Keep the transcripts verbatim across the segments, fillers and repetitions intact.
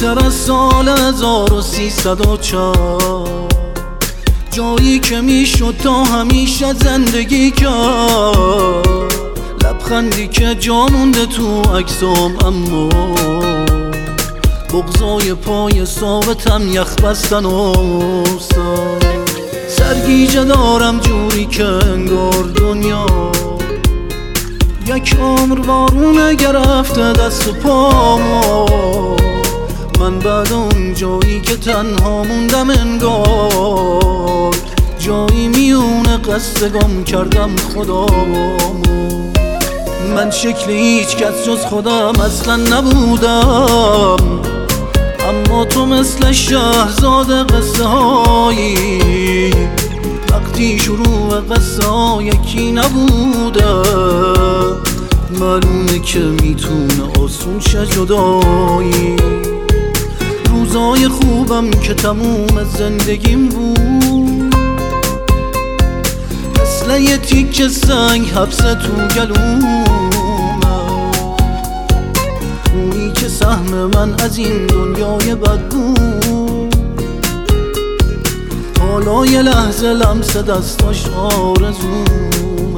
خاطر از سال هزار و سیصد و چهار، جایی که میشد تا همیشه زندگی کرد، لبخندی که جا مونده تو عکسام، اما بغضای پای ثابتم یخ بستن و سر سرگیجه دارم جوری که انگار دنیا یک عمر بارونه گرفته دست و پامو. من بعد اون جایی که تنها موندم انگار جایی میونه قصد گم کردم خدامو. من شکل هیچ کس جز خودم اصلا نبودم، اما تو مثل شهرزاد قصه هایی، وقتی شروع قصه ها یکی نبوده، معلومه که میتونه آسون شه جدایی. روزای خوبم که تموم زندگیم بود، مثل یه تیکه سنگ حبس تو گلومه، اونی که سهم من از این دنیای بد بود، حالا یه لحظه لمس دستاش آرزومه.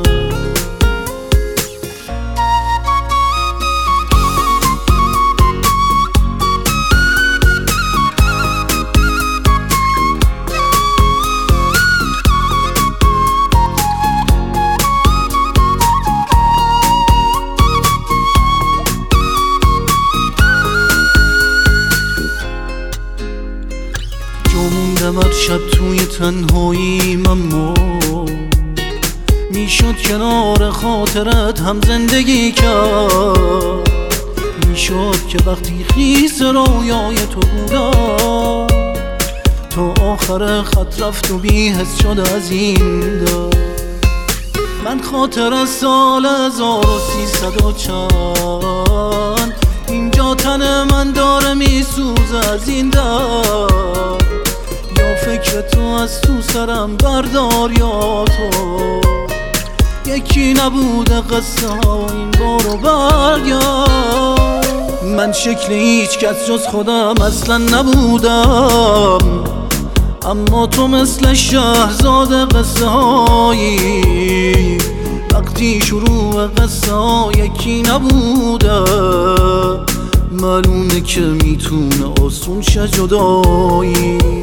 موندم هر شب توی تنهاییم، اما میشد کنار خاطرت هم زندگی کرد. میشد که وقتی خیس رویای تو بودم، تو آخر خط رفت و بی حس شد از این در. من خاطر از سال هزار و سیصد و چند، اینجا تن من داره میسوزه از این در. یا فکر تو از تو سرم بردار، یا تو یکی نبوده قصه ها این بارو برگرد. من شکل هیچ کس جز خودم اصلا نبودم، اما تو مثل شهرزاد قصه هایی، وقتی شروع قصه ها یکی نبوده، معلومه که میتونه آسون شه جدایی.